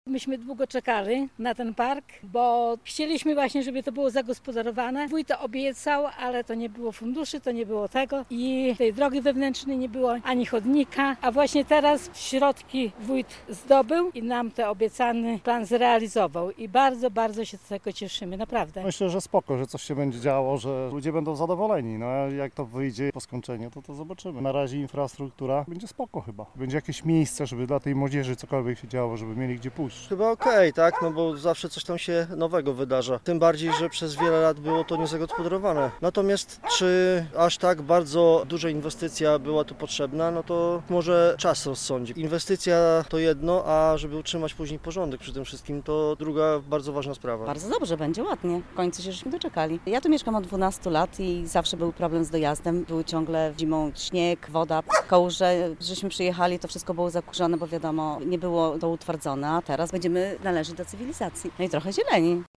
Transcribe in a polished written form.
Myśmy długo czekali na ten park, bo chcieliśmy właśnie, żeby to było zagospodarowane. Wójt to obiecał, ale to nie było funduszy, to nie było tego i tej drogi wewnętrznej nie było, ani chodnika, a właśnie teraz środki wójt zdobył i nam ten obiecany plan zrealizował i bardzo, bardzo się z tego cieszymy, naprawdę. Myślę, że spoko, że coś się będzie działo, że ludzie będą zadowoleni. No a jak to wyjdzie po skończeniu, to zobaczymy. Na razie infrastruktura będzie spoko chyba. Będzie jakieś miejsce, żeby dla tej młodzieży cokolwiek się działo, żeby mieli gdzie pójść. Chyba okej, tak? No bo zawsze coś tam się nowego wydarza. Tym bardziej, że przez wiele lat było to niezagospodarowane. Natomiast czy aż tak bardzo duża inwestycja była tu potrzebna, no to może czas rozsądzi. Inwestycja to jedno, a żeby utrzymać później porządek przy tym wszystkim, to druga bardzo ważna sprawa. Bardzo dobrze, będzie ładnie. W końcu się żeśmy doczekali. Ja tu mieszkam od 12 lat i zawsze był problem z dojazdem. Był ciągle zimą śnieg, woda, kałuże. Żeśmy przyjechali, to wszystko było zakurzone, bo wiadomo, nie było to utwardzone, a teraz będziemy należeć do cywilizacji. No i trochę zieleni.